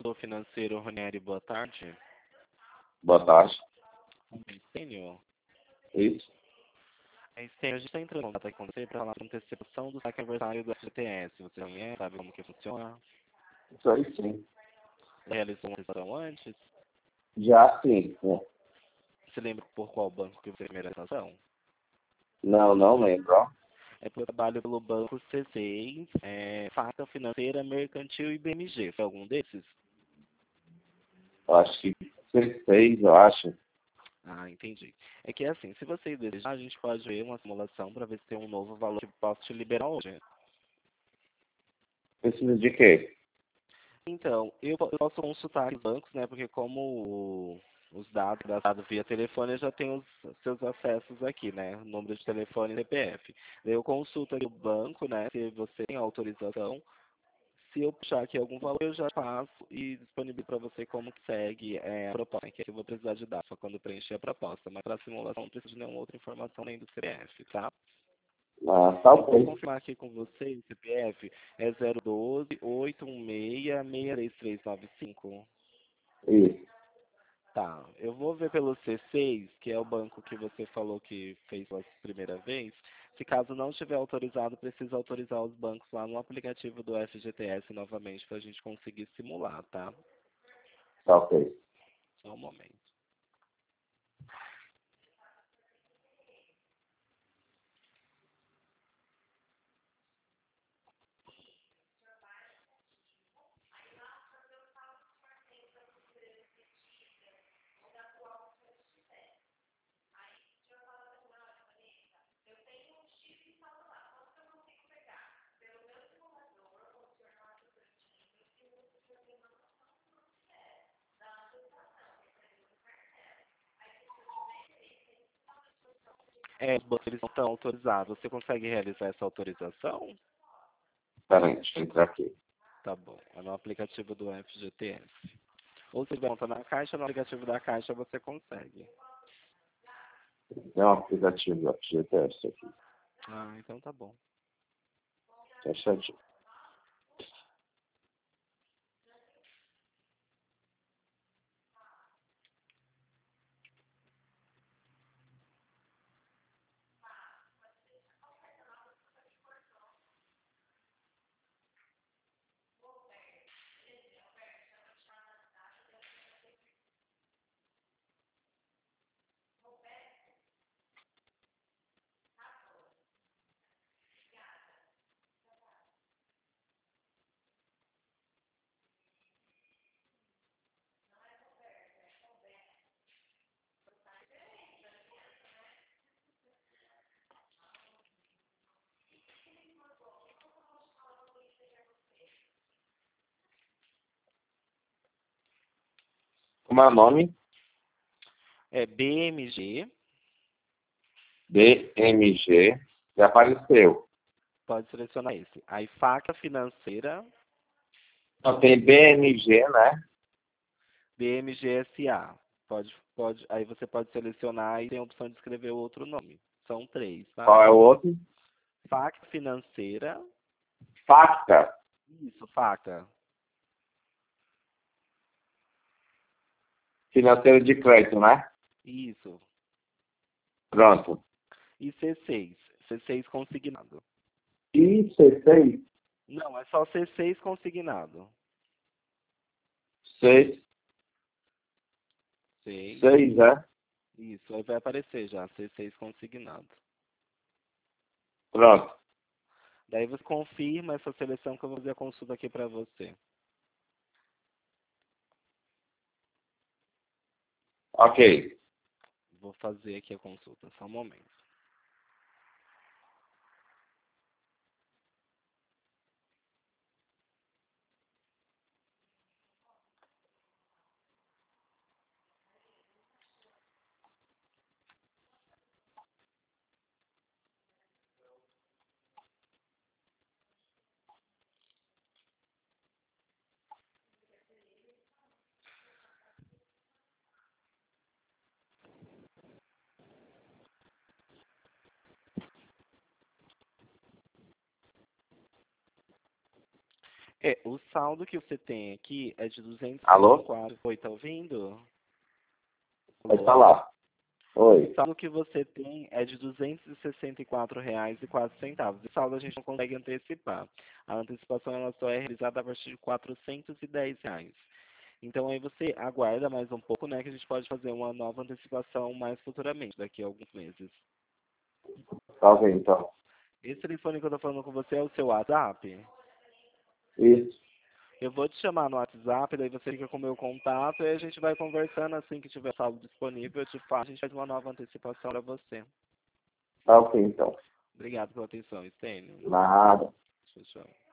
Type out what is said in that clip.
consultor financeiro Ronieri, boa tarde. Boa tarde. Estênio, Isso. a gente está entrando em contato aqui com você para falar sobre antecipação do saque aniversário do FGTS. Você conhece, sabe como que funciona? Isso aí sim. Você realizou uma antecipação antes? Já sim. Né? Você lembra por qual banco que você fez a primeira ação? Não lembro. Ó. É porque eu trabalho pelo banco C6, Faca Financeira, Mercantil e BMG. Foi algum desses? Eu acho que C6, eu acho. Ah, entendi. É que assim, se você desejar, a gente pode ver uma simulação para ver se tem um novo valor que posso te liberar hoje. Precisa de quê? Então, eu posso consultar os bancos, né? Porque como os dados dados via telefone, eu já tenho os seus acessos aqui, né? Número de telefone e CPF. Daí eu consulto aqui o banco, né? Se você tem autorização. Se eu puxar aqui algum valor, eu já faço e disponibilizo para você como que segue a proposta. Que eu vou precisar de dados só quando preencher a proposta. Mas para a simulação não preciso de nenhuma outra informação além do CPF, tá? Ah, tá Eu posso ok. confirmar aqui com você, o CPF é 012-816-63395. Isso. Tá, eu vou ver pelo C6, que é o banco que você falou que fez pela primeira vez. Se caso não estiver autorizado, precisa autorizar os bancos lá no aplicativo do FGTS novamente para a gente conseguir simular, tá? Tá ok. Só um momento. Os bancos eles não estão autorizados. Você consegue realizar essa autorização? Peraí, deixa eu entrar aqui. Tá bom. É no aplicativo do FGTS. Ou se tiver conta na Caixa, no aplicativo da Caixa você consegue. Tem um aplicativo do FGTS aqui. Ah, então tá bom. Fechadinho. Como é o nome? É BMG, BMG. Já apareceu. pode selecionar esse. Aí Faca Financeira, Só tem BMG, né? BMGSA. Aí você pode selecionar e tem a opção de escrever outro nome. São três, tá? Qual é o outro? Faca Financeira, Facta. isso, Faca. Financeiro de crédito, né? Isso. Pronto. E C6, C6 consignado. E C6? Não, é só C6 consignado. 6. 6, 6, é? isso, aí vai aparecer já, C6 consignado. Pronto. Daí você confirma essa seleção que eu vou fazer a consulta aqui para você. Ok. Vou fazer aqui a consulta, só um momento. O saldo que você tem aqui é de 264. Alô? Oi, tá ouvindo? Pode falar. Oi. O saldo que você tem é de R$ 264,04. O saldo a gente não consegue antecipar. A antecipação ela só é realizada a partir de R$ 410. Então aí você aguarda mais um pouco, né, que a gente pode fazer uma nova antecipação mais futuramente, daqui a alguns meses. Tá ok, então. Esse telefone que eu tô falando com você é o seu WhatsApp? Isso. Eu vou te chamar no WhatsApp, daí você fica com o meu contato e a gente vai conversando assim que tiver saldo disponível, eu te falo, a gente faz uma nova antecipação para você. Tá ok, então. Obrigado pela atenção, Estênio. Nada. Tchau, tchau.